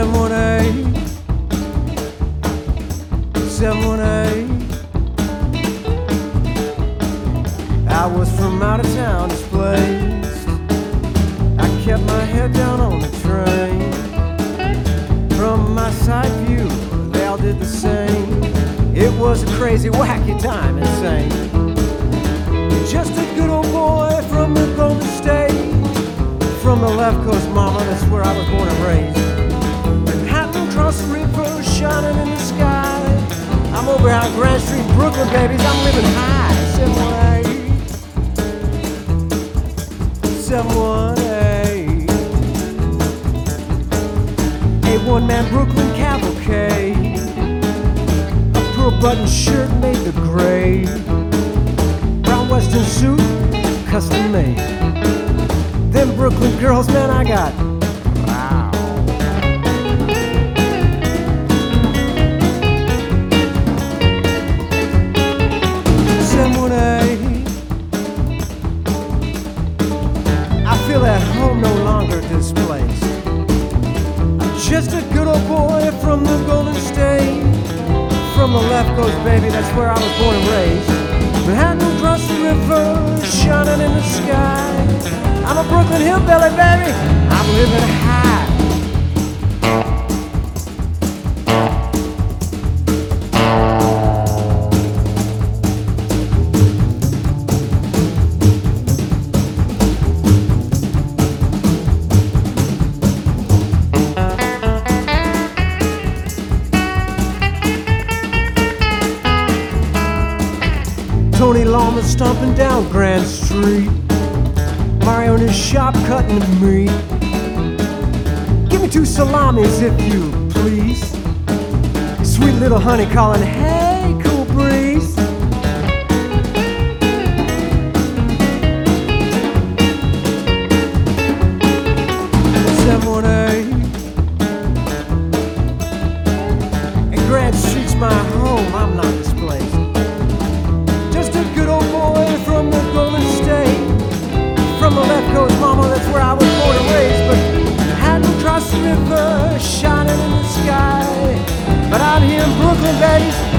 718 718. I was from out of town displaced. I kept my head down on the train. From my side view, they all did the same. It was a crazy, wacky time, insane. Just a good old boy from the Golden State. From the left coast, mama, that's where I was born and raised. Manhattan across the river, shining in the sky. I'm over out Grand Street, Brooklyn, babies, I'm living high. 718 718. A one-man Brooklyn cavalcade. A pearl button shirt made the grade. Brown Western suit, custom made. Them Brooklyn girls, man, I got wow. 718. I feel at home, no longer displaced. I'm just a good old boy from the Golden State. From the left coast, baby, that's where I was born and raised. Manhattan across the river, shining in the sky. I'm a Brooklyn hillbilly, baby, I'm living high. Tony Lawman stomping down Grand Street. Mario in his shop cutting the meat. Give me 2 salamis if you please. Sweet little honey calling, hey, cool breeze. And Grand Street's my home, I'm not displaced. Just a good old boy from the Golden State. From the left coast, mama, that's where I was born and raised. But Manhattan across the river, shining in the sky. But out here in Brooklyn, baby,